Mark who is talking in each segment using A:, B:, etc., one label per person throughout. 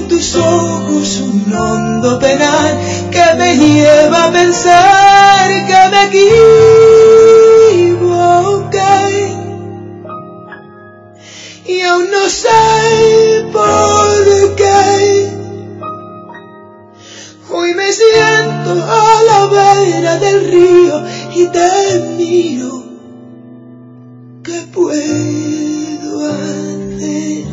A: en tus ojos un hondo penal que me lleva a pensar que me equivoqué. Y aún no sé por qué hoy me siento a la vera del río y te miro. ¿Qué puedo hacer?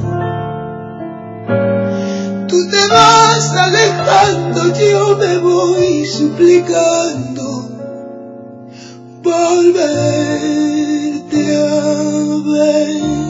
A: Tú te vas alejando, yo me voy suplicando volverte a ver.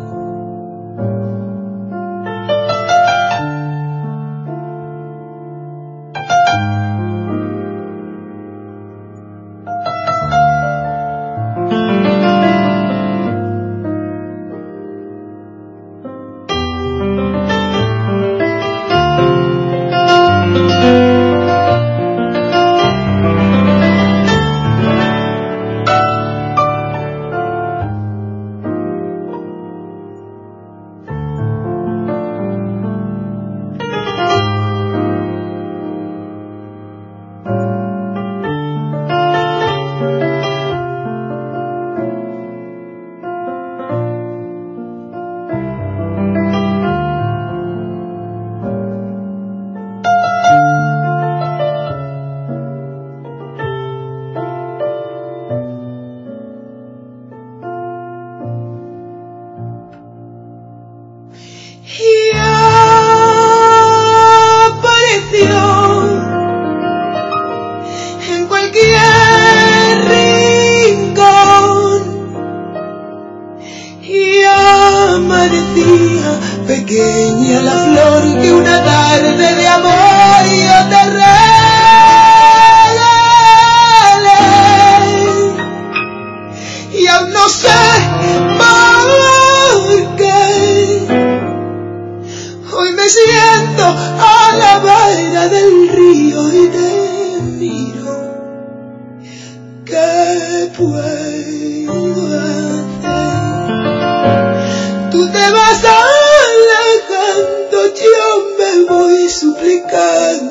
A: Y apareció en cualquier rincón y amanecía pequeña la flor que una tarde de amor yo te regalé. Y aún no sé por qué hoy me siento a la vera del río y te miro. ¿Qué puedo hacer? Tú te vas alejando, yo me voy suplicando